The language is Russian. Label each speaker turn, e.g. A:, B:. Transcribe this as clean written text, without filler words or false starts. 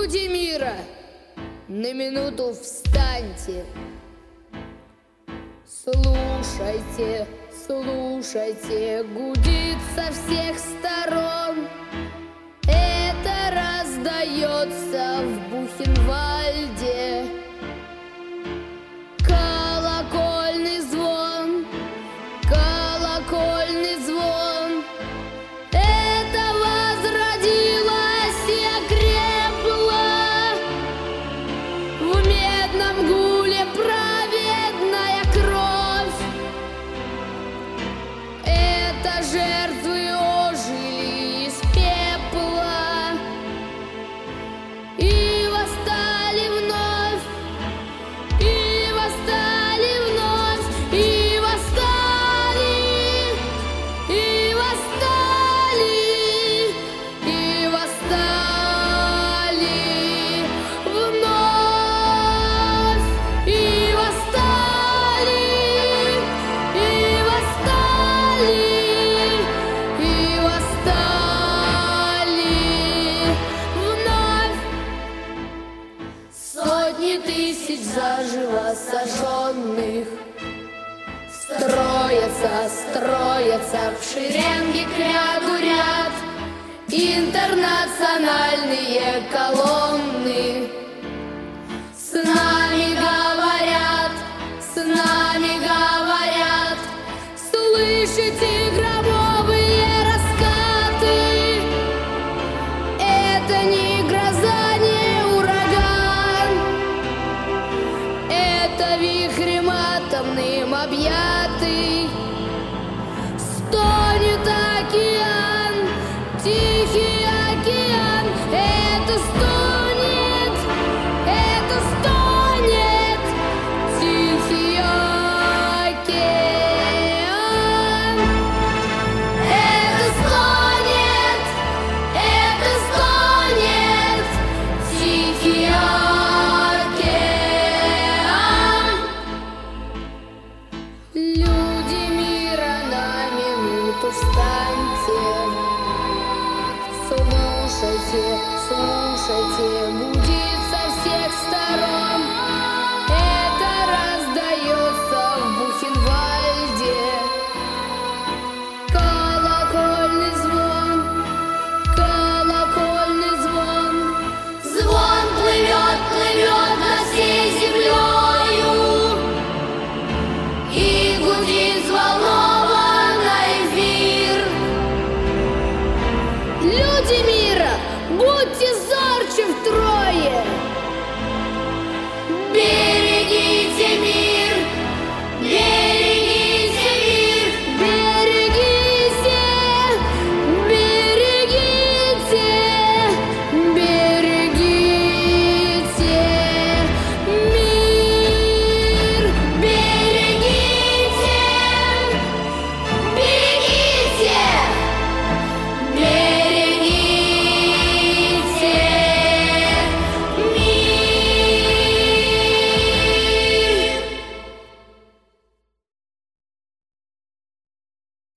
A: Люди мира, на минуту встаньте. Слушайте, слушайте, гудит со всех сторон. Это раздается в Бухенвальде. Колокольный звон, колокольный звон. Это возродилась и окрепла в медном гуле праведная кровь. Это жертвы ожили из пепла и восстали вновь, и восстали вновь, и восстали, и восстали, и восстали вновь, и восстали, и восстали, и восстали вновь. Сотни тысяч заживо сожженных строятся, строятся в шеренге к ряду ряд. Интернациональные колонны